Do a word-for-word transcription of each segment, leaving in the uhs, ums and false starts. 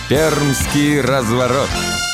Пермский разворот.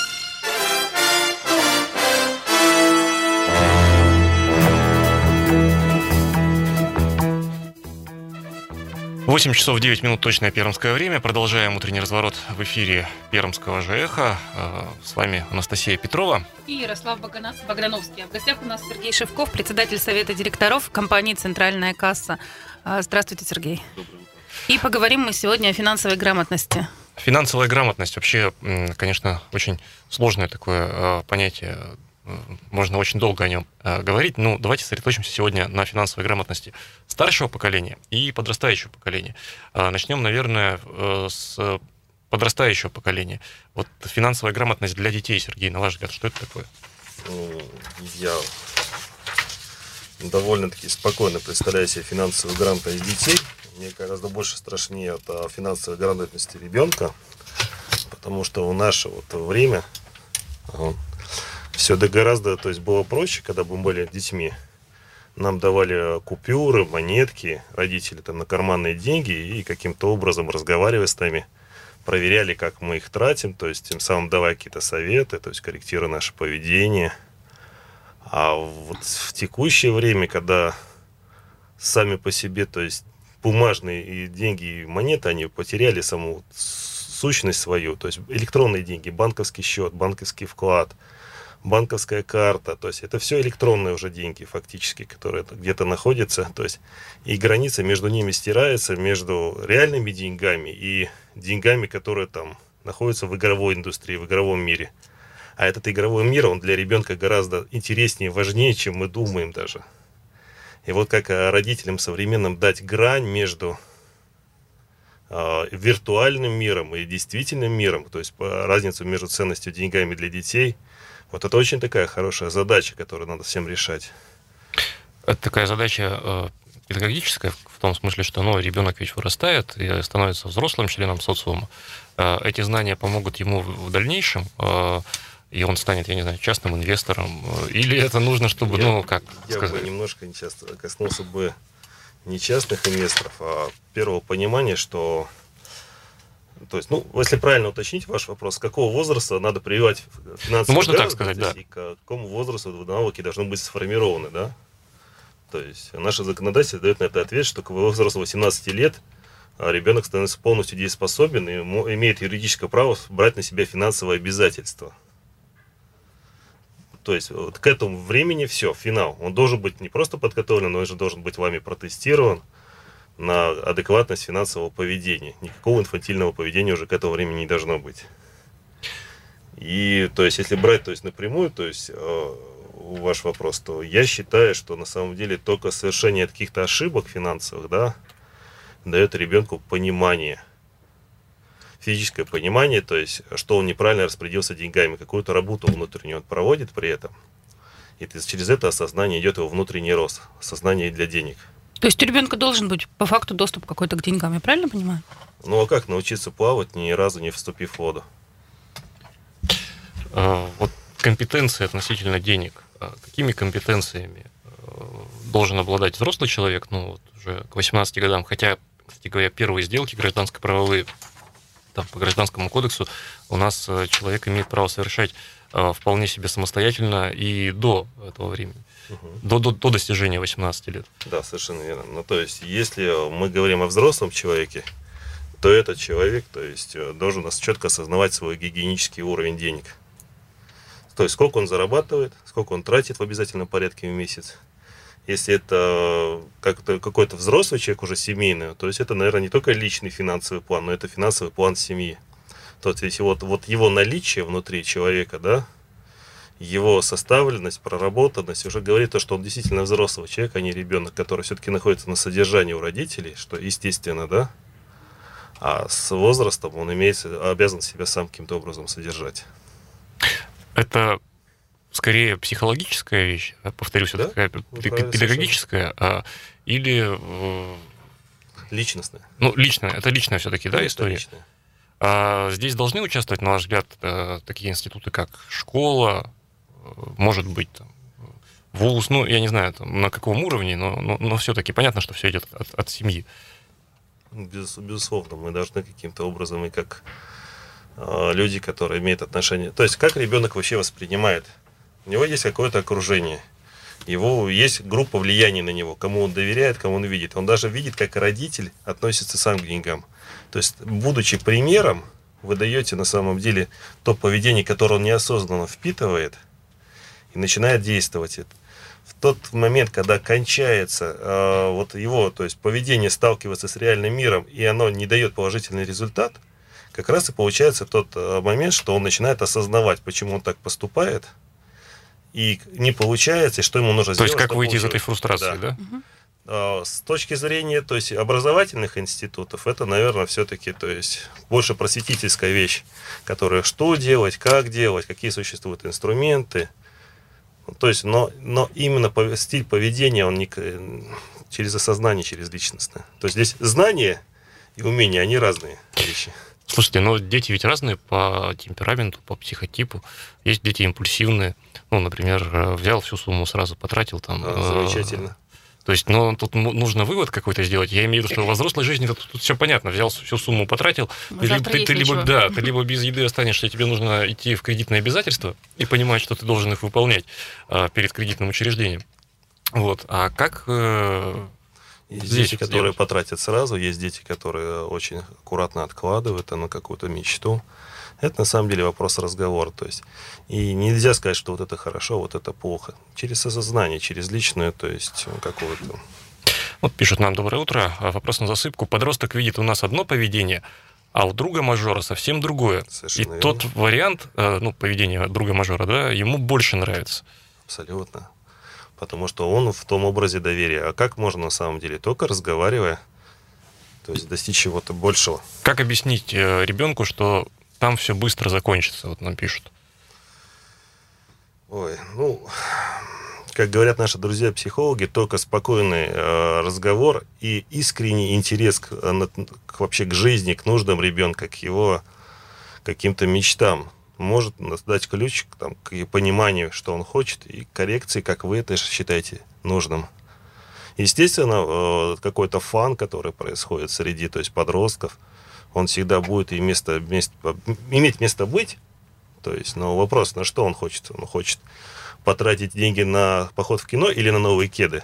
восемь часов девять минут точное пермское время. Продолжаем утренний разворот в эфире Пермского же эхо. С вами Анастасия Петрова и Ярослав Богдановский. А в гостях у нас Сергей Шевков, председатель совета директоров компании «Центральная касса». Здравствуйте, Сергей. Доброе утро. И поговорим мы сегодня о финансовой грамотности. Финансовая грамотность вообще, конечно, очень сложное такое понятие. Можно очень долго о нем говорить. Ну, давайте сосредоточимся сегодня на финансовой грамотности старшего поколения и подрастающего поколения. Начнем, наверное, с подрастающего поколения. Вот финансовая грамотность для детей, Сергей, на ваш взгляд, что это такое? Я довольно-таки спокойно представляю себе финансовую грамотность детей. Мне гораздо больше страшнее от финансовой грамотности ребенка, потому что в наше вот время все да гораздо, то есть было проще, когда мы были детьми. Нам давали купюры, монетки, родители там на карманные деньги и каким-то образом, разговаривая с нами, проверяли, как мы их тратим, то есть тем самым давая какие-то советы, то есть корректируя наше поведение. А вот в текущее время, когда сами по себе, то есть бумажные и деньги, и монеты, они потеряли саму сущность свою, то есть электронные деньги, банковский счет, банковский вклад, банковская карта, то есть это все электронные уже деньги фактически, которые где-то находятся, то есть и граница между ними стирается, между реальными деньгами и деньгами, которые там находятся в игровой индустрии, в игровом мире. А этот игровой мир, он для ребенка гораздо интереснее, важнее, чем мы думаем даже. И вот как родителям современным дать грань между э, виртуальным миром и действительным миром, то есть разницу между ценностью и деньгами для детей, вот это очень такая хорошая задача, которую надо всем решать. Это такая задача э, педагогическая, в том смысле, что ну, ребенок ведь вырастает и становится взрослым членом социума. Э, эти знания помогут ему в дальнейшем, э, и он станет, я не знаю, частным инвестором. Или это нужно, чтобы, я, ну, как я сказать? бы немножко часто коснулся бы не частных инвесторов, а первого понимания, что... То есть, ну, если правильно уточнить ваш вопрос, с какого возраста надо прививать финансовую ну, можно так грамотность, сказать, да. И к какому возрасту навыки должны быть сформированы, да? То есть, наше законодательство дает на это ответ, что к возрасту восемнадцати лет ребенок становится полностью дееспособен и имеет юридическое право брать на себя финансовые обязательства. То есть, вот к этому времени все, финал. Он должен быть не просто подготовлен, но он же должен быть вами протестирован на адекватность финансового поведения. Никакого инфантильного поведения уже к этому времени не должно быть. И, то есть, если брать, то есть, напрямую, то есть, э, ваш вопрос, то я считаю, что на самом деле только совершение каких-то ошибок финансовых, да, дает ребенку понимание, физическое понимание, то есть, что он неправильно распорядился деньгами, какую-то работу внутреннюю он проводит при этом. И через это осознание идет его внутренний рост, осознание для денег. То есть у ребенка должен быть по факту доступ какой-то к деньгам, я правильно понимаю? Ну а как научиться плавать, ни разу не вступив в воду? А, вот компетенции относительно денег. А какими компетенциями должен обладать взрослый человек, ну вот уже к восемнадцати годам, хотя, кстати говоря, первые сделки гражданско-правовые там, по Гражданскому кодексу у нас человек имеет право совершать а, вполне себе самостоятельно и до этого времени. Угу. До, до, до достижения восемнадцати лет. Да, совершенно верно. Ну, то есть, если мы говорим о взрослом человеке, то этот человек, то есть, должен нас четко осознавать свой гигиенический уровень денег. То есть, сколько он зарабатывает, сколько он тратит в обязательном порядке в месяц. Если это как-то, какой-то взрослый человек, уже семейный, то есть, это, наверное, не только личный финансовый план, но это финансовый план семьи. То есть, вот, вот его наличие внутри человека, да, его составленность, проработанность уже говорит то, что он действительно взрослый человек, а не ребенок, который все-таки находится на содержании у родителей, что естественно, да, а с возрастом он имеет, обязан себя сам каким-то образом содержать. Это скорее психологическая вещь, повторюсь, да? Это такая педагогическая, а, или... Личностная. Ну, личная, это личная все-таки, да, это история? Личная. А здесь должны участвовать, на ваш взгляд, такие институты, как школа, может быть, там, вуз, ну, я не знаю, там, на каком уровне, но, но, но все-таки понятно, что все идет от, от семьи. Без, безусловно, мы должны каким-то образом и как люди, которые имеют отношение. То есть, как ребенок вообще воспринимает? У него есть какое-то окружение. Его есть группа влияния на него, кому он доверяет, кому он видит. Он даже видит, как родитель относится сам к деньгам. То есть, будучи примером, вы даете на самом деле то поведение, которое он неосознанно впитывает и начинает действовать. В тот момент, когда кончается э, вот его, то есть поведение сталкивается с реальным миром, и оно не дает положительный результат, как раз и получается тот э, момент, что он начинает осознавать, почему он так поступает, и не получается, и что ему нужно то сделать. То есть как выйти получилось. из этой фрустрации, да? да? С точки зрения, то есть, образовательных институтов, это, наверное, все-таки, то есть, больше просветительская вещь, которая что делать, как делать, какие существуют инструменты. То есть, но, но именно стиль поведения, он не через осознание, через личностное. То есть, здесь знания и умения, они разные вещи. Слушайте, но дети ведь разные по темпераменту, по психотипу. Есть дети импульсивные. Ну, например, взял всю сумму, сразу потратил там. А, замечательно. То есть, ну, тут нужно вывод какой-то сделать. Я имею в виду, что во взрослой жизни тут, тут все понятно. Взял всю сумму, потратил. Ты, ты, ты либо, да, ты либо без еды останешься, тебе нужно идти в кредитные обязательства и понимать, что ты должен их выполнять а, перед кредитным учреждением. Вот. А как... Э, есть дети, которые потратят сразу, есть дети, которые очень аккуратно откладывают на какую-то мечту. Это на самом деле вопрос разговора. То есть, и нельзя сказать, что вот это хорошо, вот это плохо. Через осознание, через личное, то есть какое-то. Вот пишут нам: доброе утро. Вопрос на засыпку. Подросток видит у нас одно поведение, а у друга мажора совсем другое. Совершенно и верно. Тот вариант, ну, поведения друга мажора, да, ему больше нравится. Абсолютно. Потому что он в том образе доверия. А как можно на самом деле? Только разговаривая, то есть достичь чего-то большего. Как объяснить ребенку, что там все быстро закончится, вот нам пишут? Ой, ну, как говорят наши друзья-психологи, только спокойный э, разговор и искренний интерес к, к, вообще к жизни, к нуждам ребенка, к его каким-то мечтам может дать ключ там, к пониманию, что он хочет, и коррекции, как вы это считаете нужным. Естественно, э, какой-то фан, который происходит среди, то есть подростков, он всегда будет и место, место, иметь место быть. То есть, но вопрос, на что он хочет? Он хочет потратить деньги на поход в кино или на новые кеды?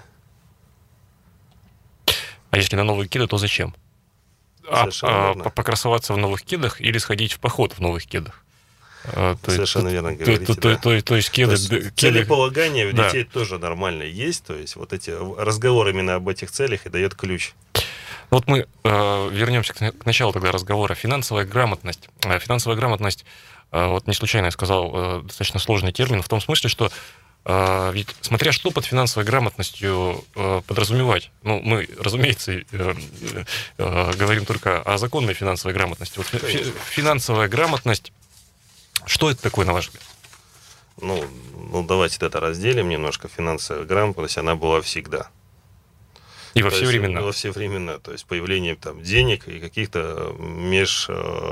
А если на новые кеды, то зачем? А, а, покрасоваться в новых кедах или сходить в поход в новых кедах? А, то Совершенно есть, верно говорите. То, то, да. то, то, то есть кеды... То есть, кеды... Целеполагание у детей да. тоже нормально есть. То есть вот эти разговоры именно об этих целях и дает ключ. Вот мы э, вернемся к, к началу тогда разговора. Финансовая грамотность. Финансовая грамотность, э, вот не случайно я сказал, э, достаточно сложный термин, в том смысле, что э, ведь смотря что под финансовой грамотностью э, подразумевать. Ну, мы, разумеется, э, э, говорим только о законной финансовой грамотности. Вот фи- финансовая грамотность, что это такое, на ваш взгляд? Ну, ну, давайте это разделим немножко. Финансовая грамотность, она была всегда. И во все времена. Во все времена. То есть появление там денег и каких-то меж,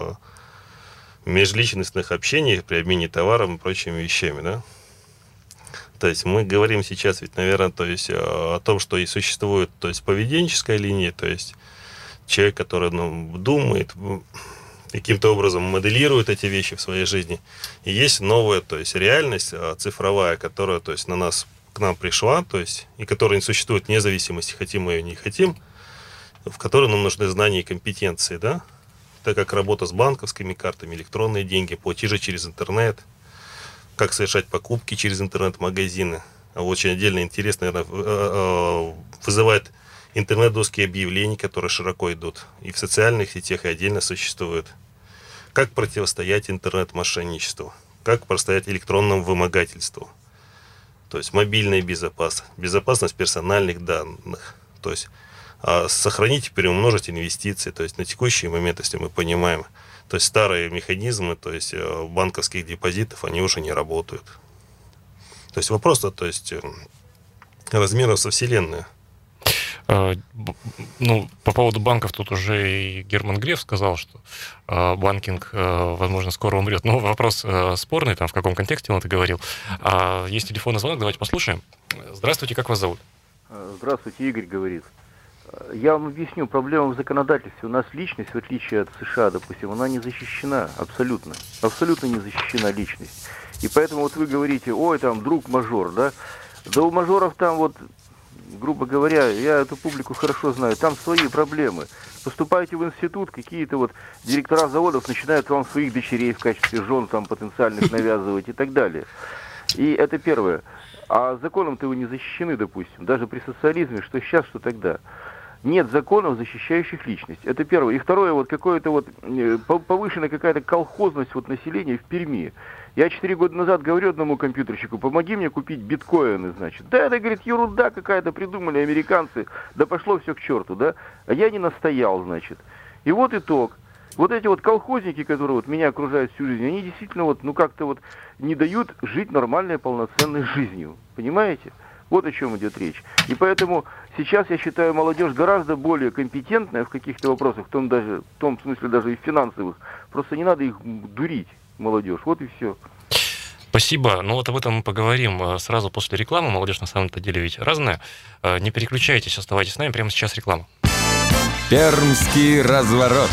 межличностных общений при обмене товаром и прочими вещами, да? То есть мы говорим сейчас ведь, наверное, то есть о том, что и существует, то есть поведенческая линия, то есть человек, который ну, думает, каким-то образом моделирует эти вещи в своей жизни. И есть новая, то есть реальность цифровая, которая, то есть на нас к нам пришла, то есть, и которая не существует вне зависимости, хотим мы ее, не хотим, в которой нам нужны знания и компетенции, да, так как работа с банковскими картами, электронные деньги, платежи через интернет, как совершать покупки через интернет-магазины. А очень отдельно интересно, наверное, вызывает интернет-доски объявлений, которые широко идут и в социальных сетях, и отдельно существуют. Как противостоять интернет-мошенничеству, как противостоять электронному вымогательству. То есть мобильная безопасность, безопасность персональных данных. То есть а, сохранить и переумножить инвестиции. То есть на текущий момент, если мы понимаем, то есть старые механизмы, то есть банковских депозитов, они уже не работают. То есть вопрос, то есть размеров со Вселенной. Ну, по поводу банков тут уже и Герман Греф сказал, что банкинг, возможно, скоро умрет. Но вопрос спорный, там, в каком контексте он это говорил. Есть телефонный звонок, давайте послушаем. Здравствуйте, как вас зовут? Здравствуйте, Игорь говорит. Я вам объясню, проблема в законодательстве. У нас личность, в отличие от США, допустим, она не защищена абсолютно. Абсолютно не защищена личность. И поэтому вот вы говорите, ой, там, друг-мажор, да? Да у мажоров там вот, грубо говоря, я эту публику хорошо знаю, там свои проблемы. Поступаете в институт, какие-то вот директора заводов начинают вам своих дочерей в качестве жен там потенциальных навязывать и так далее. И это первое. А законом-то вы не защищены, допустим, даже при социализме, что сейчас, что тогда. Нет законов, защищающих личность. Это первое. И второе, вот какое-то вот повышенная какая-то колхозность вот населения в Перми. Я четыре года назад говорю одному компьютерщику, помоги мне купить биткоины, значит. Да, это, говорит, ерунда какая-то, придумали американцы, да пошло все к черту, да. А я не настоял, значит. И вот итог. Вот эти вот колхозники, которые вот меня окружают всю жизнь, они действительно вот, ну как-то вот не дают жить нормальной, полноценной жизнью. Понимаете? Вот о чем идет речь. И поэтому сейчас, я считаю, молодежь гораздо более компетентная в каких-то вопросах, в том, даже, в том смысле даже и финансовых. Просто не надо их дурить, молодежь. Вот и все. Спасибо. Ну вот об этом мы поговорим сразу после рекламы. Молодежь на самом-то деле ведь разная. Не переключайтесь, оставайтесь с нами. Прямо сейчас реклама. Пермский разворот.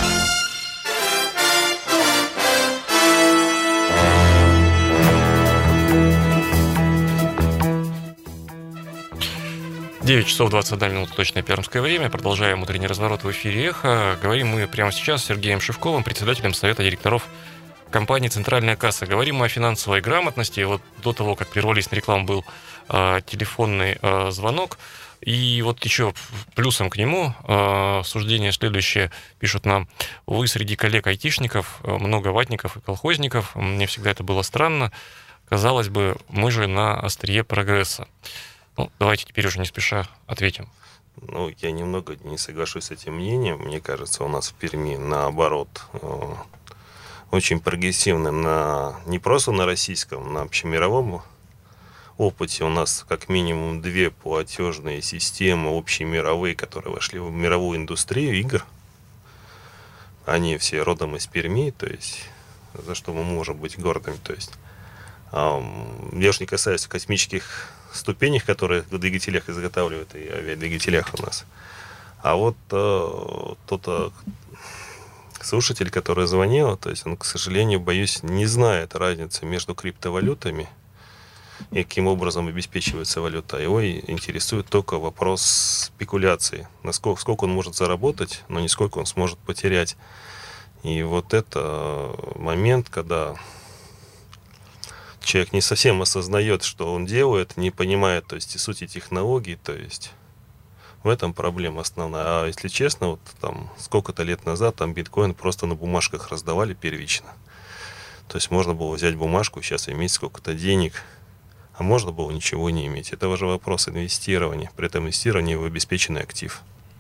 девять часов двадцать одна минута, точное пермское время. Продолжаем утренний разворот в эфире «Эхо». Говорим мы прямо сейчас с Сергеем Шевковым, председателем Совета директоров компании «Центральная касса». Говорим мы о финансовой грамотности. Вот до того, как прервались на рекламу, был э, телефонный э, звонок. И вот еще плюсом к нему э, суждение следующее. Пишут нам: вы среди коллег-айтишников, много ватников и колхозников. Мне всегда это было странно. Казалось бы, мы же на острие прогресса. Ну, давайте теперь уже не спеша ответим. Ну, я немного не соглашусь с этим мнением. Мне кажется, у нас в Перми, наоборот, очень прогрессивно на, не просто на российском, на общемировом опыте. У нас как минимум две платежные системы общемировые, которые вошли в мировую индустрию игр. Они все родом из Перми, то есть за что мы можем быть гордыми. То есть я уж не касаюсь космических ступенях, которые в двигателях изготавливают, и авиадвигателях у нас. А вот э, тот э, слушатель, который звонил, то есть он, к сожалению, боюсь, не знает разницы между криптовалютами и каким образом обеспечивается валюта. Его интересует только вопрос спекуляции. Насколько, сколько он может заработать, но не сколько он сможет потерять. И вот это момент, когда человек не совсем осознает, что он делает, не понимает, то есть, и сути технологий, то есть в этом проблема основная. А если честно, вот там сколько-то лет назад там биткоин просто на бумажках раздавали первично. То есть можно было взять бумажку, сейчас иметь сколько-то денег, а можно было ничего не иметь. Это уже вопрос инвестирования, при этом инвестирование в обеспеченный актив.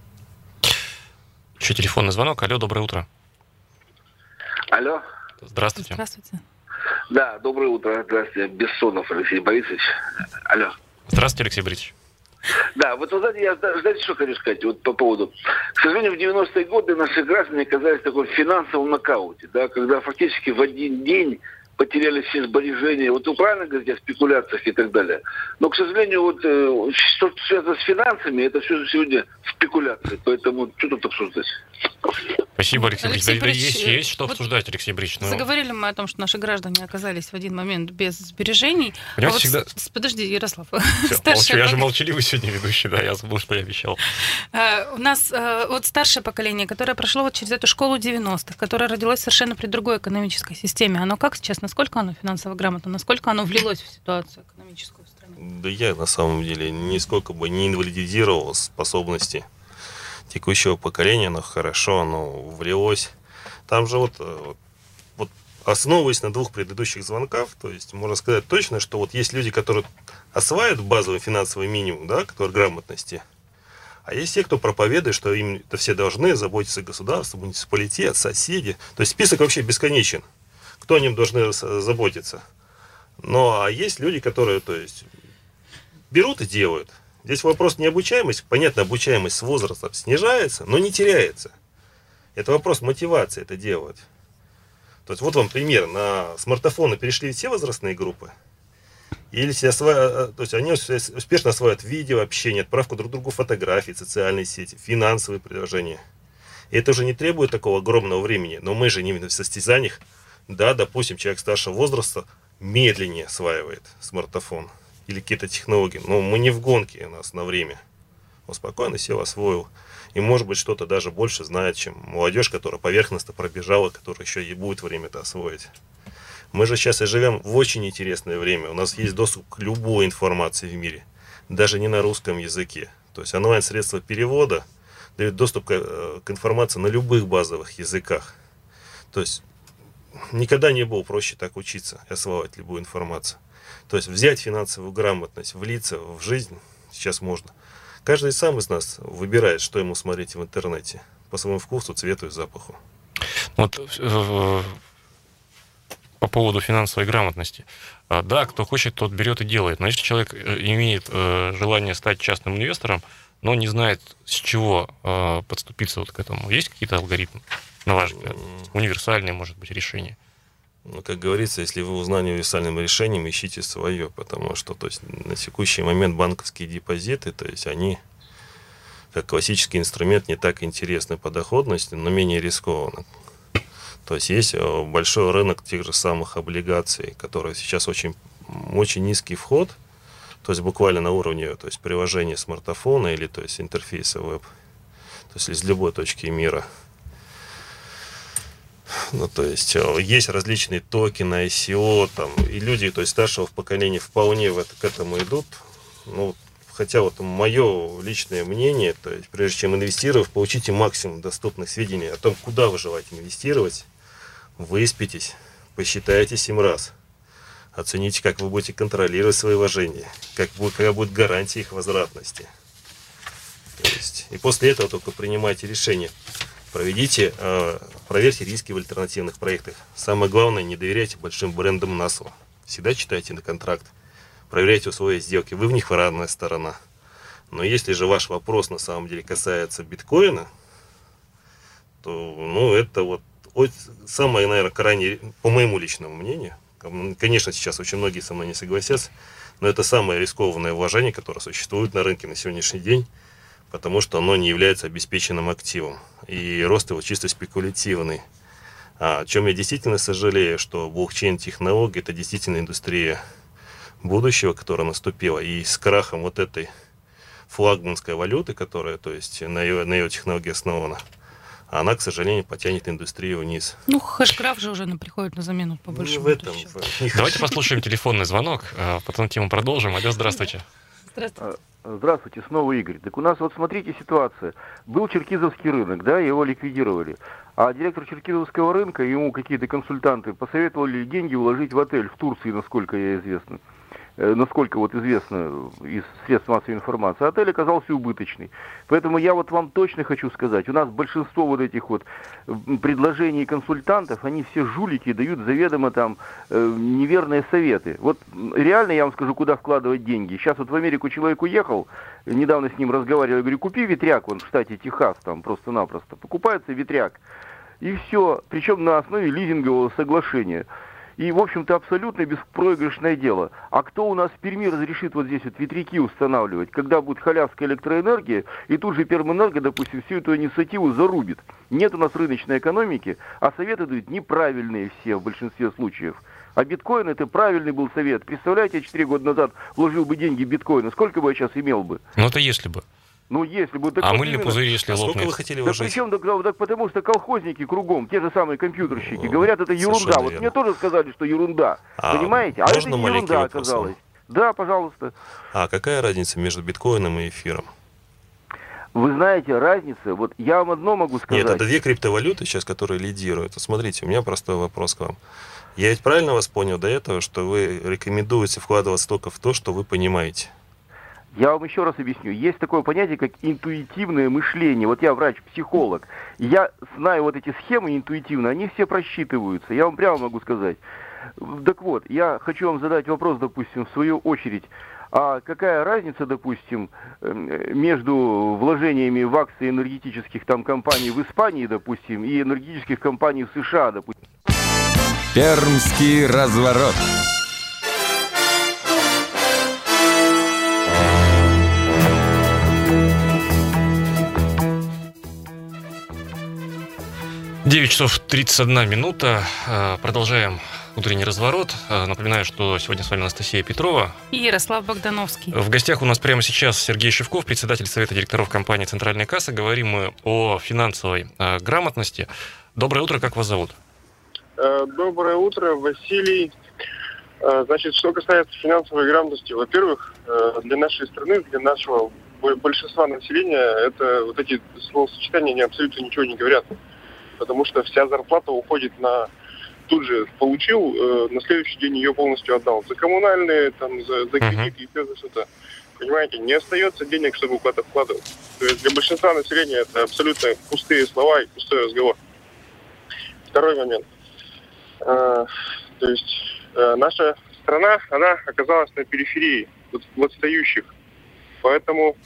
Еще телефонный звонок. Алло, доброе утро. Алло. Здравствуйте. Здравствуйте. Да, доброе утро. Здравствуйте. Бессонов Алексей Борисович. Алло. Здравствуйте, Алексей Борисович. Да, вот вы знаете, я знаете, что хочу сказать вот по поводу. К сожалению, в девяностые годы наши граждане оказались в таком финансовом нокауте, да, когда фактически в один день потеряли все сбережения. Вот вы правильно говорите о спекуляциях и так далее. Но, к сожалению, вот э, что связано с финансами, это все сегодня спекуляции. Поэтому что тут обсуждать? Спасибо, Алексей, Алексей Борисович. Борисович, Есть, есть что вот обсуждать, Алексей Борисович. Но... Заговорили мы о том, что наши граждане оказались в один момент без сбережений. Понимаете, а вот всегда... с... Подожди, Ярослав. Все, молчу, я же молчаливый сегодня ведущий, да, я забыл, что я обещал. Uh, у нас uh, вот старшее поколение, которое прошло вот через эту школу девяностых, которое родилось совершенно при другой экономической системе, оно как сейчас, насколько оно финансово грамотно, насколько оно влилось в ситуацию экономическую в стране? Да я на самом деле нисколько бы не инвалидизировал способности текущего поколения, но хорошо оно влилось. Там же вот, вот основываясь на двух предыдущих звонках, то есть можно сказать точно, что вот есть люди, которые осваивают базовый финансовый минимум, да, который грамотности, а есть те, кто проповедует, что им это все должны заботиться государство, муниципалитет, соседи. То есть список вообще бесконечен. Кто о нем должны заботиться? Ну, а есть люди, которые, то есть, берут и делают. Здесь вопрос не обучаемость. Понятно, обучаемость с возрастом снижается, но не теряется. Это вопрос мотивации это делать. То есть вот вам пример. На смартфоны перешли все возрастные группы. Или осва... то есть они успешно осваивают видео, общение, отправку друг другу фотографий, социальные сети, финансовые приложения. И это уже не требует такого огромного времени. Но мы же не в состязаниях. Да, допустим, человек старшего возраста медленнее осваивает смартфон или какие-то технологии. Но мы не в гонке у нас на время. Он спокойно сел, освоил. И, может быть, что-то даже больше знает, чем молодежь, которая поверхностно пробежала, которая еще и будет время это освоить. Мы же сейчас и живем в очень интересное время. У нас есть доступ к любой информации в мире, даже не на русском языке. То есть онлайн-средства перевода дают доступ к, к информации на любых базовых языках. То есть никогда не было проще так учиться и осваивать любую информацию. То есть взять финансовую грамотность, влиться в жизнь сейчас можно. Каждый сам из нас выбирает, что ему смотреть в интернете по своему вкусу, цвету и запаху. Вот э, по поводу финансовой грамотности. Да, кто хочет, тот берет и делает. Но если человек имеет э, желание стать частным инвестором, но не знает, с чего э, подступиться вот к этому, есть какие-то алгоритмы, на ваш взгляд? Универсальные, может быть, решения? Ну, как говорится, если вы узнали универсальным решением, ищите свое, потому что то есть, на текущий момент банковские депозиты, то есть они, как классический инструмент, не так интересны по доходности, но менее рискованны. То есть есть большой рынок тех же самых облигаций, которые сейчас очень, очень низкий вход, то есть буквально на уровне то есть, приложения смартфона или то есть, интерфейса веб, то есть из любой точки мира. Ну, то есть есть различные токены, ай си о, там, и люди, то есть старшего поколения вполне в это, к этому идут. Ну, хотя вот мое личное мнение, то есть прежде чем инвестировать, получите максимум доступных сведений о том, куда вы желаете инвестировать, выспитесь, посчитайте семь раз, оцените, как вы будете контролировать свои вложения, как будет, какая будет гарантия их возвратности. То есть, и после этого только принимайте решение. Проведите, э, проверьте риски в альтернативных проектах. Самое главное, не доверяйте большим брендам на слово. Всегда читайте на контракт. Проверяйте условия сделки. Вы в них равная сторона. Но если же ваш вопрос на самом деле касается биткоина, то ну, это вот самое, наверное, крайне, по моему личному мнению, конечно, сейчас очень многие со мной не согласятся, но это самое рискованное вложение, которое существует на рынке на сегодняшний день, потому что оно не является обеспеченным активом. И рост его чисто спекулятивный. А, о чем я действительно сожалею, что блокчейн-технология – это действительно индустрия будущего, которая наступила. И с крахом вот этой флагманской валюты, которая то есть, на, ее, на ее технологии основана, она, к сожалению, потянет индустрию вниз. Ну, хэшграф же уже приходит на замену, по большому ну, в этом, счету. Давайте послушаем телефонный звонок, а потом тему продолжим. Алло, здравствуйте. Здравствуйте. Здравствуйте, снова Игорь. Так у нас вот смотрите ситуация. Был черкизовский рынок, да, его ликвидировали. А директор черкизовского рынка, ему какие-то консультанты посоветовали деньги вложить в отель в Турции, насколько я известно. Насколько вот известно из средств массовой информации, отель оказался убыточный. Поэтому я вот вам точно хочу сказать, у нас большинство вот этих вот предложений консультантов, они все жулики, дают заведомо там э, неверные советы. Вот реально я вам скажу, куда вкладывать деньги. Сейчас вот в Америку человек уехал, недавно с ним разговаривал, я говорю, купи ветряк, вон в штате Техас, там просто-напросто. Покупается ветряк, и все, причем на основе лизингового соглашения. И, в общем-то, абсолютно беспроигрышное дело. А кто у нас в Перми разрешит вот здесь вот ветряки устанавливать, когда будет халявская электроэнергия, и тут же Пермэнерго, допустим, всю эту инициативу зарубит? Нет у нас рыночной экономики, а советы дают неправильные все в большинстве случаев. А биткоин — это правильный был совет. Представляете, я четыре года назад вложил бы деньги в биткоины, сколько бы я сейчас имел бы? Ну, это если бы. Ну, если бы... А мыльный пузырь, если а лопнет. сколько вы хотели да вложить? причем, так, так потому что колхозники кругом, те же самые компьютерщики, ну, говорят, это ерунда. Вот мне тоже сказали, что ерунда. А понимаете? А это не ерунда оказалось. Да, пожалуйста. А какая разница между биткоином и эфиром? Вы знаете, разница, вот я вам одно могу сказать. Нет, это две криптовалюты сейчас, которые лидируют. Смотрите, у меня простой вопрос к вам. Я ведь правильно вас понял до этого, что вы рекомендуете вкладываться только в то, что вы понимаете? Я вам еще раз объясню. Есть такое понятие, как интуитивное мышление. Вот я врач-психолог. Я знаю вот эти схемы интуитивно, они все просчитываются. Я вам прямо могу сказать. Так вот, я хочу вам задать вопрос, допустим, в свою очередь. А какая разница, допустим, между вложениями в акции энергетических там компаний в Испании, допустим, и энергетических компаний в США, допустим? Пермский разворот. девять часов тридцать одна минута. Продолжаем утренний разворот. Напоминаю, что сегодня с вами Анастасия Петрова и Ярослав Богдановский. В гостях у нас прямо сейчас Сергей Шевков, председатель Совета директоров компании «Центральная касса». Говорим мы о финансовой грамотности. Доброе утро, как вас зовут? Доброе утро, Василий. Значит, что касается финансовой грамотности, во-первых, для нашей страны, для нашего большинства населения, это вот эти словосочетания они абсолютно ничего не говорят. Потому что вся зарплата уходит на... Тут же получил, э, на следующий день ее полностью отдал. За коммунальные, там, за, за кредиты и все за что-то. Понимаете, не остается денег, чтобы куда-то вкладывать. То есть для большинства населения это абсолютно пустые слова и пустой разговор. Второй момент. Э, то есть э, наша страна, она оказалась на периферии, вот, в отстающих. Поэтому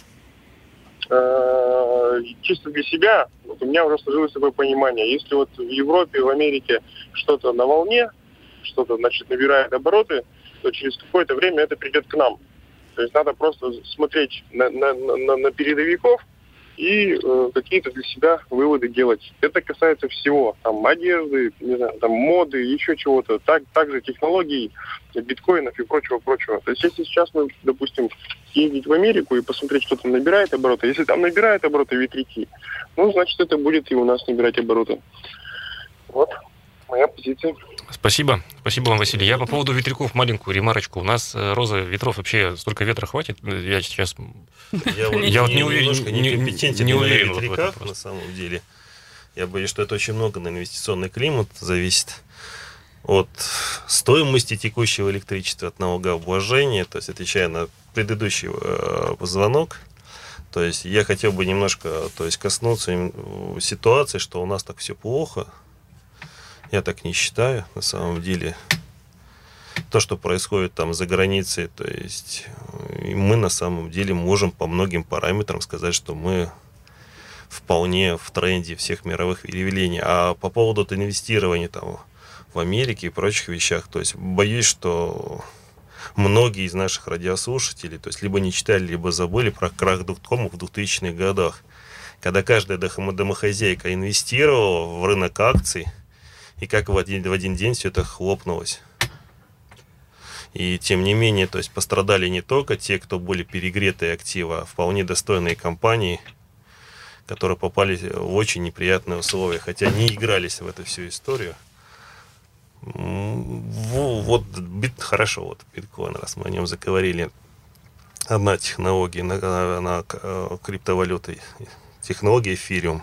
э, чисто для себя, вот у меня уже сложилось такое понимание. Если вот в Европе, в Америке что-то на волне, что-то, значит, набирает обороты, то через какое-то время это придет к нам. То есть надо просто смотреть на, на, на, на передовиков и э, какие-то для себя выводы делать. Это касается всего. Там одежды, не знаю, там моды, еще чего-то. Так, также технологий, биткоинов и прочего-прочего. То есть если сейчас мы, допустим, съездить в Америку и посмотреть, что там набирает обороты, если там набирает обороты ветряки, ну, значит, это будет и у нас набирать обороты. Вот моя позиция. Спасибо. Спасибо вам, Василий. Я по поводу ветряков маленькую ремарочку. У нас, Роза, ветров вообще столько ветра хватит? Я сейчас... Я вот, я вот не, не уверен, немножко не, некомпетентен не на уверен ветряках, вот на самом деле. Я боюсь, что это очень много на инвестиционный климат зависит от стоимости текущего электричества, от налогообложения. То есть, отвечая на предыдущий э, звонок, то есть я хотел бы немножко, то есть, коснуться ситуации, что у нас так все плохо. Я так не считаю, на самом деле. То, что происходит там за границей, то есть мы на самом деле можем по многим параметрам сказать, что мы вполне в тренде всех мировых явлений. А по поводу инвестирования там в Америке и прочих вещах, то есть боюсь, что многие из наших радиослушателей, то есть либо не читали, либо забыли про крах доткомов в двухтысячных годах, когда каждая домохозяйка инвестировала в рынок акций, и как в один, в один день все это хлопнулось. И тем не менее, то есть пострадали не только те, кто были перегретые активы, а вполне достойные компании, которые попали в очень неприятные условия, хотя не игрались в эту всю историю. Вот бит, хорошо, вот биткоин, раз мы о нем заговорили. Одна технология на, на, на криптовалюты, технология эфириум.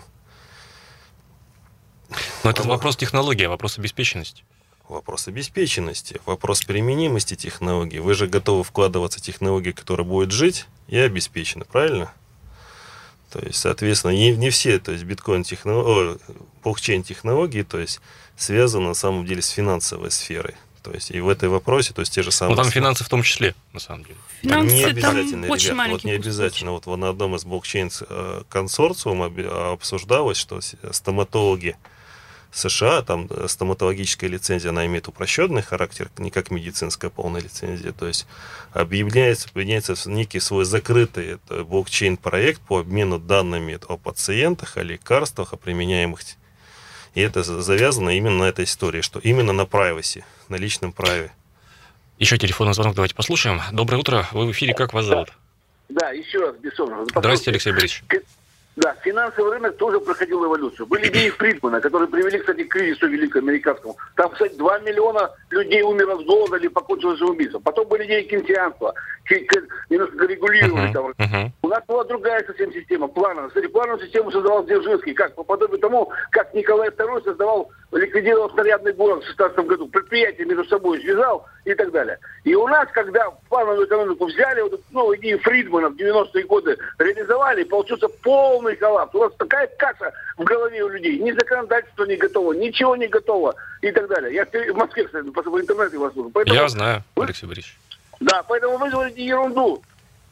Но это вопрос технологии, а вопрос обеспеченности. Вопрос обеспеченности, вопрос применимости технологий. Вы же готовы вкладываться в технологии, которая будет жить и обеспечена, правильно? То есть, соответственно, не, не все, то есть биткоин технологии, блокчейн технологии, то есть связаны на самом деле с финансовой сферой. То есть и в этой вопросе, то есть те же самые... Ну там финансы в том числе, на самом деле. Финансы не обязательно, там очень ребята, вот не обязательно. Вот на одном из блокчейн-консорциум обсуждалось, что стоматологи США, там стоматологическая лицензия, она имеет упрощенный характер, не как медицинская полная лицензия. То есть объявляется, объединяется в некий свой закрытый блокчейн-проект по обмену данными о пациентах, о лекарствах, о применяемых. И это завязано именно на этой истории, что именно на privacy, на личном праве. Еще телефонный звонок, давайте послушаем. Доброе утро, вы в эфире, как вас зовут? Да, еще раз, Бессонов. Здравствуйте, Алексей Борисович. Да, финансовый рынок тоже проходил эволюцию. Были идеи Фридмана, которые привели, кстати, к кризису великому американскому. Там, кстати, два миллиона людей умерло с голода или покончило с самоубийством. Потом были идеи кейнсианства, немножко регулировали. Uh-huh, там. Uh-huh. У нас была другая совсем система, плановая. Кстати, плановую систему создавал Дзержинский, как по подобию тому, как Николай Второй создавал, ликвидировал снарядный город в шестнадцатом году, предприятия между собой связал и так далее. И у нас, когда плановую экономику взяли, вот эту новую идею Фридмана в девяностые годы реализовали, получился полный коллапс. У нас такая каша в голове у людей. Ни законодательство не готово, ничего не готово и так далее. Я в Москве, кстати, по интернету вас слушаю. Я знаю, Алексей Борисович. Да, поэтому вы говорите ерунду.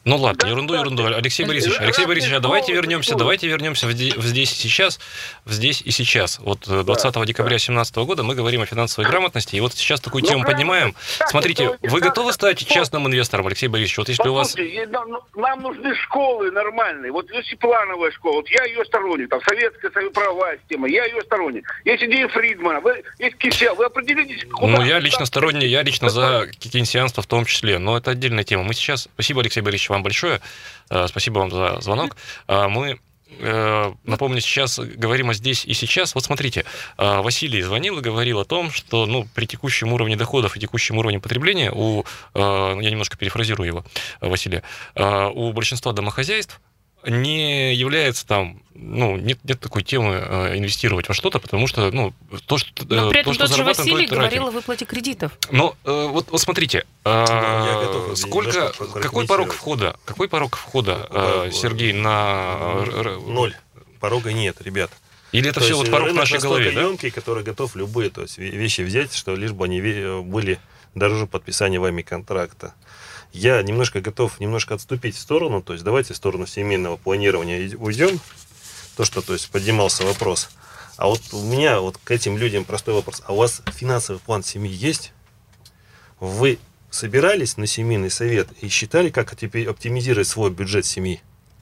Ну ладно, Да, ерунду, да, ерунду. да. Алексей Борисович, Алексей Разные Борисович, а давайте школы, вернемся, школы. давайте вернемся в, де- в здесь и сейчас, в здесь и сейчас. Вот э, двадцатого декабря две тысячи семнадцатого года мы говорим о финансовой грамотности, и вот сейчас такую Ну, тему грамотность, поднимаем. как Смотрите, это вы как готовы это? стать Что? частным инвестором, Алексей Борисович? Вот если у вас... Послушайте, нам, нам нужны школы нормальные. Вот плановая школа. Вот я ее сторонник. Там советская, советская правовая система. Я ее сторонник. Есть идея Фридмана. Вы, есть Кисел. Вы определитесь, куда. Ну, я лично сторонний, я лично за кейнсианство в том числе, но это отдельная тема. Мы сейчас... Спасибо, Алексей Борисович, вам большое. Э, Спасибо вам за звонок. Э, Мы... Напомню, сейчас говорим о здесь и сейчас. Вот смотрите, Василий звонил и говорил о том, что ну, при текущем уровне доходов и текущем уровне потребления у, я немножко перефразирую его, Василия, у большинства домохозяйств не является там, ну, нет, нет такой темы инвестировать во что-то, потому что, ну, то, что, Но при этом то, что тот же зарабатываем, Василий то и тратим. говорил о выплате кредитов. Но вот, вот смотрите, я готов сколько, немножко какой порог входа, какой порог входа, Порог, Сергей, на... Ноль. Порога нет, ребят. Или это То все есть вот порог в рынок нашей голове, настолько да? емкий, который готов любые то есть, вещи взять, что лишь бы они были дороже подписания вами контракта. Я немножко готов немножко отступить в сторону, то есть давайте в сторону семейного планирования уйдем. То, что то есть, поднимался вопрос. А вот у меня вот к этим людям простой вопрос. А у вас финансовый план семьи есть? Вы собирались на семейный совет и считали, как оптимизировать свой бюджет семьи?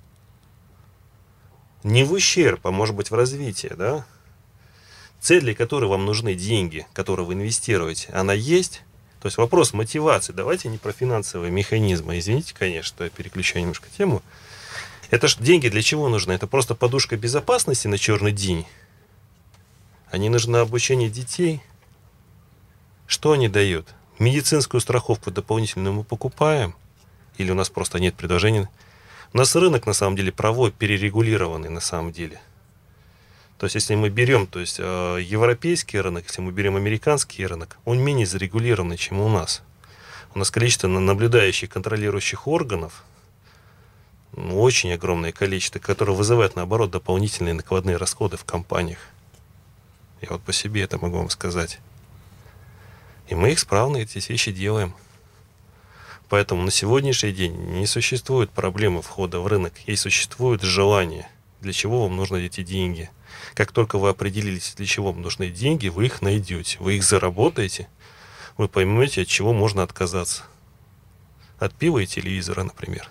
Не в ущерб, а может быть в развитие, да? Цель, для которой вам нужны деньги, которые вы инвестируете, она есть? То есть вопрос мотивации. Давайте не про финансовые механизмы. Извините, конечно, что я переключаю немножко тему. Это ж деньги для чего нужны? Это просто подушка безопасности на черный день? Они нужны на обучение детей? Что они дают? Медицинскую страховку дополнительную мы покупаем? Или у нас просто нет предложений? У нас рынок, на самом деле, правовой перерегулированный, на самом деле. То есть, если мы берем то есть, э, европейский рынок, если мы берем американский рынок, он менее зарегулированный, чем у нас. У нас количество наблюдающих, контролирующих органов, ну, очень огромное количество, которое вызывает, наоборот, дополнительные накладные расходы в компаниях. Я вот по себе это могу вам сказать. И мы их справно эти вещи делаем. Поэтому на сегодняшний день не существует проблемы входа в рынок, и существует желание, для чего вам нужны эти деньги. Как только вы определились, для чего вам нужны деньги, вы их найдете, вы их заработаете, вы поймете, от чего можно отказаться. От пива и телевизора, например.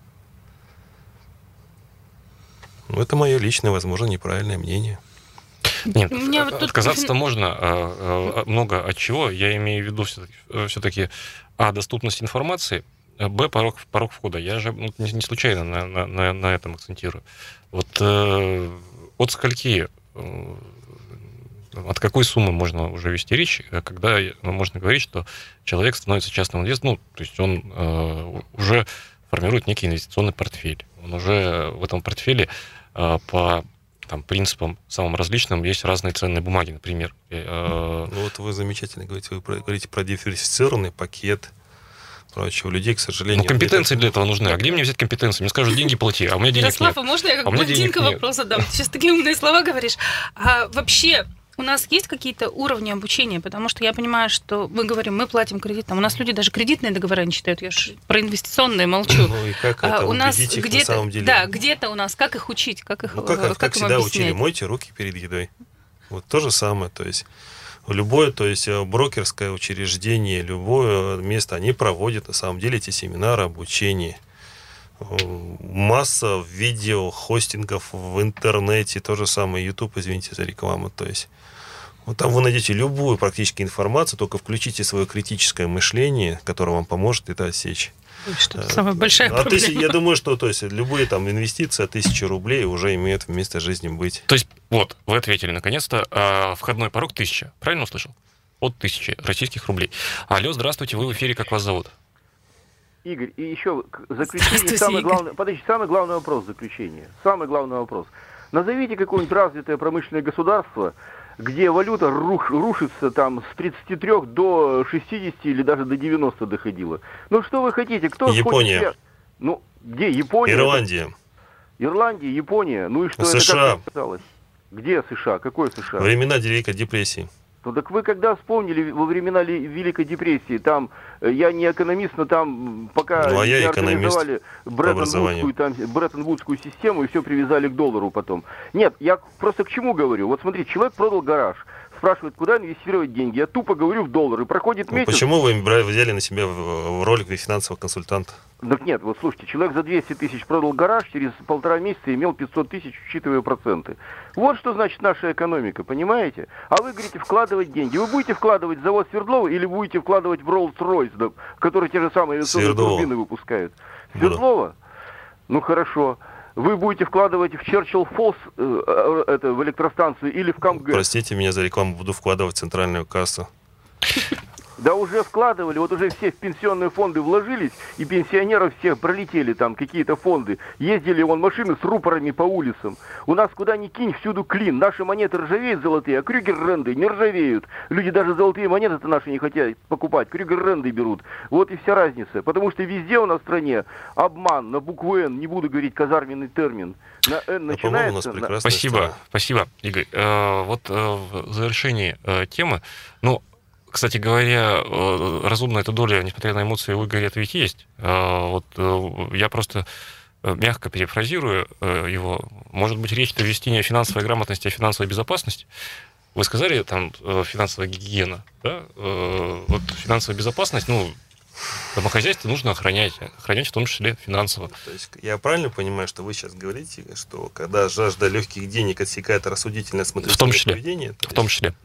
Ну, это мое личное, возможно, неправильное мнение. Нет, У меня вот тут- отказаться-то можно а, а, много от чего. Я имею в виду все-таки, все-таки а, доступность информации, б, порог, порог входа. Я же ну, не, не случайно на, на, на, на этом акцентирую. Вот э, от скольки, э, от какой суммы можно уже вести речь, когда можно говорить, что человек становится частным инвестором, ну, то есть он э, уже формирует некий инвестиционный портфель. Он уже в этом портфеле э, по там, принципам самым различным есть разные ценные бумаги, например. Ну, вот вы замечательно говорите, вы про, говорите про диверсифицированный пакет, прочее. У людей, к сожалению... Ну, компетенции для этого нужны. А где мне взять компетенции? Мне скажут, деньги плати, а у меня денег Ярослав, нет. а можно я как А у меня блондинка денег нет. вопрос задам? Ты сейчас такие умные слова говоришь. А вообще, у нас есть какие-то уровни обучения? Потому что я понимаю, что мы говорим, мы платим кредит. Там у нас люди даже кредитные договора не читают. Я ж про инвестиционные молчу. Ну и как А это у нас убедить их на где-то, самом деле? да, где-то у нас, как их учить, как их, Ну, как, э, как, как им всегда объяснять? учили, мойте руки перед едой. Вот то же самое, то есть любое, то есть брокерское учреждение, любое место, они проводят на самом деле эти семинары обучения. Масса видео, хостингов в интернете, то же самое YouTube, извините за рекламу, то есть вот там вы найдете любую практически информацию, только включите свое критическое мышление, которое вам поможет это отсечь. Что самая большая а проблема. тысяч, я думаю, что то есть, любые там инвестиции от тысячи рублей уже имеют вместо жизни быть. То есть, вот, вы ответили наконец-то, а, входной порог тысяча. Правильно услышал? От тысячи российских рублей. Алло, здравствуйте, вы в эфире, как вас зовут? Игорь, и еще к заключение, Здравствуйте, самый Игорь. главный, подождите, самый главный вопрос заключения. Самый главный вопрос. Назовите какое-нибудь развитое промышленное государство, где валюта руш, рушится там с тридцати трёх до шестидесяти или даже до девяноста доходила. Ну что вы хотите? Кто Япония. хочет... Ну, где? Япония? Ирландия. Ирландия, Япония. Ну и что США. это как оказалось? Где США? Какой США? Времена Великой депрессии. Ну так вы когда вспомнили во времена Великой депрессии, там, я не экономист, но там пока ну, а не организовали Бреттон-Вудскую, там, Бреттон-Вудскую систему и все привязали к доллару потом. Нет, я просто к чему говорю? Вот смотри, человек продал гараж, спрашивает, куда инвестировать деньги. Я тупо говорю в доллары. Проходит месяц... Ну, почему вы взяли на себя в роль финансового консультанта? Так нет, вот слушайте, человек за двести тысяч продал гараж, через полтора месяца имел пятьсот тысяч, учитывая проценты. Вот что значит наша экономика, понимаете? А вы говорите вкладывать деньги. Вы будете вкладывать в завод Свердлова или будете вкладывать в Rolls-Royce, да, который те же самые авиационные турбины выпускают? Свердлова? Ну хорошо. Вы будете вкладывать в Черчилл Фоллс э, это, в электростанцию или в Камгэс? Простите меня за рекламу, буду вкладывать в центральную кассу. Да уже вкладывали, вот уже все в пенсионные фонды вложились, и пенсионеров всех пролетели там какие-то фонды. Ездили вон машины с рупорами по улицам. У нас куда ни кинь, всюду клин. Наши монеты ржавеют золотые, а Крюгер-Ренды не ржавеют. Люди даже золотые монеты-то наши не хотят покупать, Крюгер-Ренды берут. Вот и вся разница. Потому что везде у нас в стране обман, на букву «Н», не буду говорить казарменный термин. На «Н» начинается... А, на... Спасибо, страна. Спасибо, Игорь. Э, вот э, в завершении э, темы, ну, кстати говоря, разумная эта доля, несмотря на эмоции, у Игоря это ведь есть. Вот я просто мягко перефразирую его. Может быть, речь-то вести не о финансовой грамотности, а о финансовой безопасности. Вы сказали, там, финансовая гигиена, да? Вот финансовая безопасность, ну, домохозяйство нужно охранять, охранять в том числе финансово. То есть я правильно понимаю, что вы сейчас говорите, что когда жажда легких денег отсекает рассудительное смотрительное поведение... В том числе.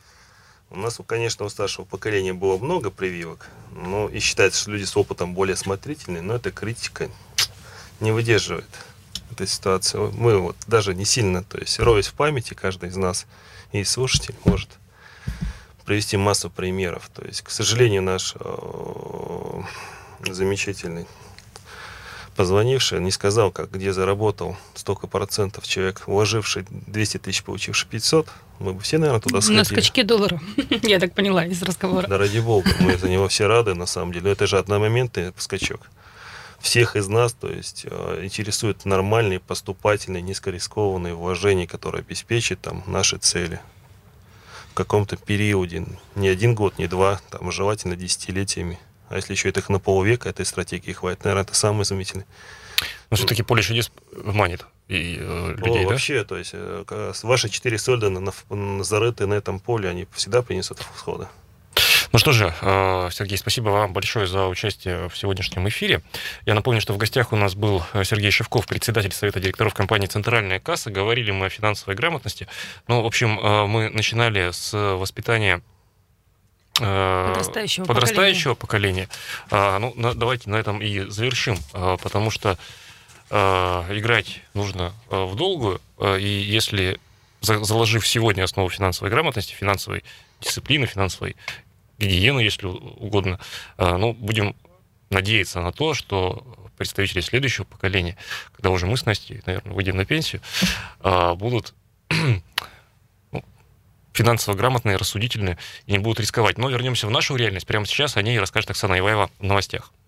У нас, конечно, у старшего поколения было много прививок, но и считается, что люди с опытом более осмотрительные, но эта критика не выдерживает этой ситуации. Мы вот даже не сильно, то есть роясь в памяти, каждый из нас и слушатель может привести массу примеров. То есть, к сожалению, наш э, замечательный позвонивший не сказал, как где заработал столько процентов человек, вложивший двести тысяч, получивший пятьсот, мы бы все, наверное, туда сходили. На скачке доллара, я так поняла из разговора. Да ради бога, мы за него все рады, на самом деле. Но это же одномоментный скачок. Всех из нас, то есть, интересуют нормальные, поступательные, низкорискованные вложения, которые обеспечат там наши цели. В каком-то периоде, не один год, не два, там желательно десятилетиями. А если еще их на полвека, этой стратегии хватит, наверное, это самое изумительное. Но все-таки поле чудес манит и, э, людей, О, да? Вообще, то есть, э, ваши четыре сольда на, на, зарытые на этом поле, они всегда принесут всходы. Ну что же, Сергей, спасибо вам большое за участие в сегодняшнем эфире. Я напомню, что в гостях у нас был Сергей Шевков, председатель Совета директоров компании «Центральная касса». Говорили мы о финансовой грамотности. Ну, в общем, мы начинали с воспитания подрастающего, подрастающего поколения. поколения. Ну, давайте на этом и завершим, потому что играть нужно в долгую, и если, заложив сегодня основу финансовой грамотности, финансовой дисциплины, финансовой гигиены, если угодно, ну, будем надеяться на то, что представители следующего поколения, когда уже мы с Настей, наверное, выйдем на пенсию, будут финансово грамотные, рассудительные и не будут рисковать. Но вернемся в нашу реальность. Прямо сейчас о ней расскажет Оксана Иваева в новостях.